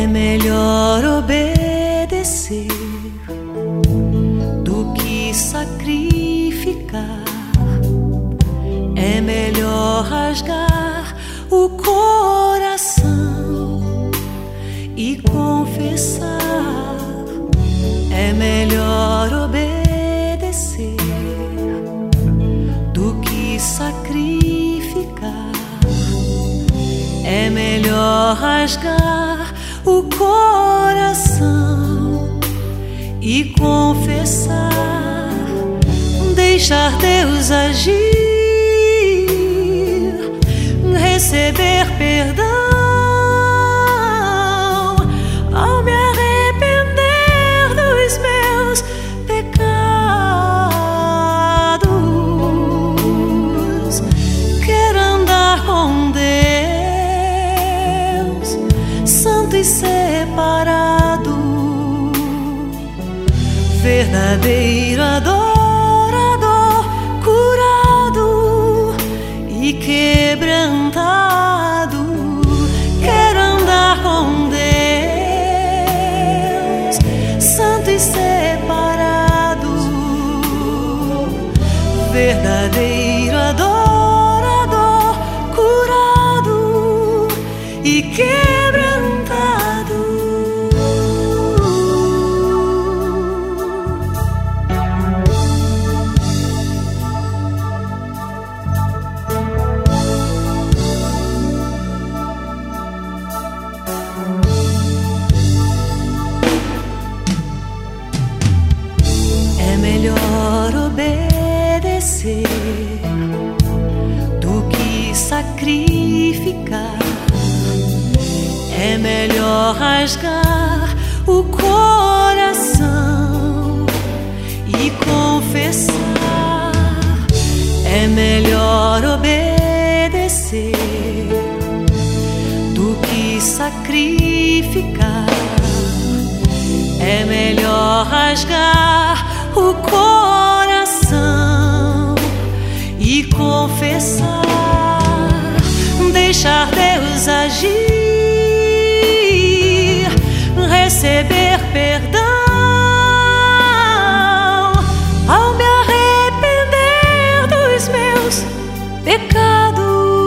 melhor obedecer do que sacrificar. É melhor rasgar o coração e confessar. É melhor obedecer do que sacrificar. É melhor rasgar o coração e confessar. Deixar Deus agir, receber perdão ao me arrepender dos meus pecados. Quero andar com Deus, santo e separado, verdadeiro adorador, curado e quebrantado. Quero andar com Deus, santo e separado, verdadeiro adorador, curado e quebrantado. É melhor obedecer do que sacrificar. É melhor rasgar o coração e confessar. É melhor obedecer do que sacrificar. É melhor rasgar o coração e confessar. Deixar Deus agir, receber perdão ao me arrepender dos meus pecados.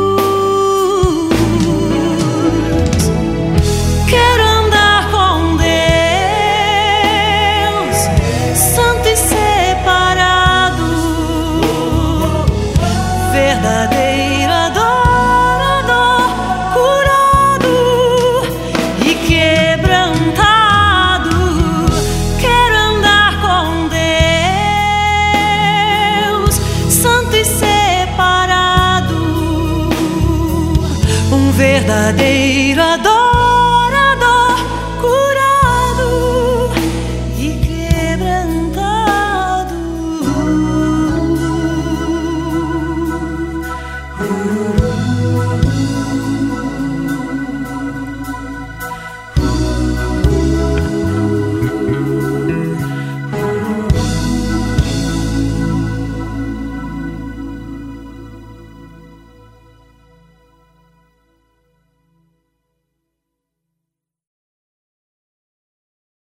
Quero andar com Deus, santo e separado, verdadeiro adorador, curado e quebrantado. Quero andar com Deus, santo e separado, verdadeiro adorador,